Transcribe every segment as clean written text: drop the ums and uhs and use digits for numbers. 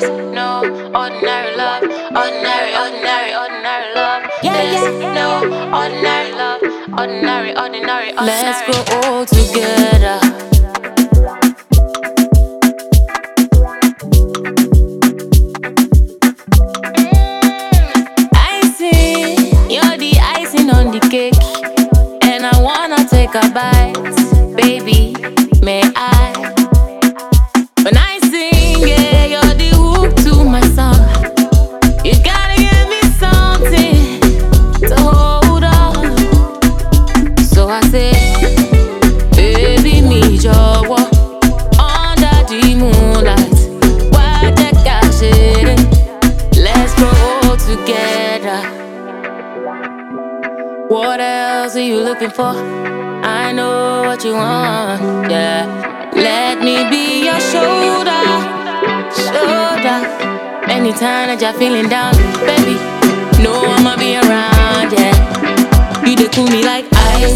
There's no ordinary love, ordinary love. There's no ordinary love, ordinary. Let's grow old together. Icing, you're the icing on the cake, and I wanna take a bite, baby. May I? When I sing, yeah, you're the hook to my song. You gotta give me something to hold on. So I say, baby, me jọ̀wọ́, under the moonlight, why the cash it? Let's grow together. What else are you looking for? I know what you want, yeah. Let me be your shoulder. Anytime that you're feeling down, baby, know I'ma be around, yeah. You dey cool me like ice.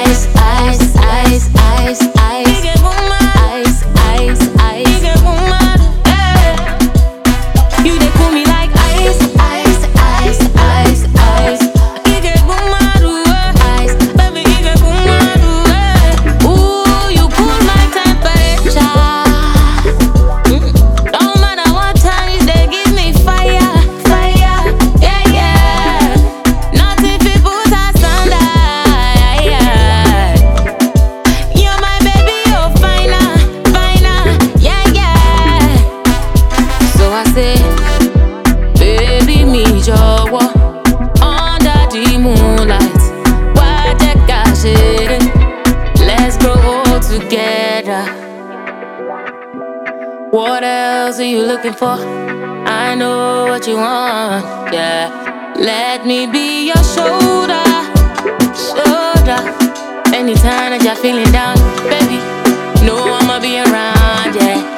You get woman. Ice. You get woman. Hey. You dey cool me like ice. You get woman. Ice, baby, you get woman. Ooh, you cool my temperature. Don't matter what time you dey give me fire. Yeah. Nothing fit put us under. Yeah. You're my baby, oh finer. Yeah. So I say, baby, me jọ̀wọ́, under the moonlight, why the cash it? Let's grow old together. What else are you looking for? I know what you want, yeah. Let me be your shoulder. Anytime that you're feeling down, baby, know I'ma be around, yeah.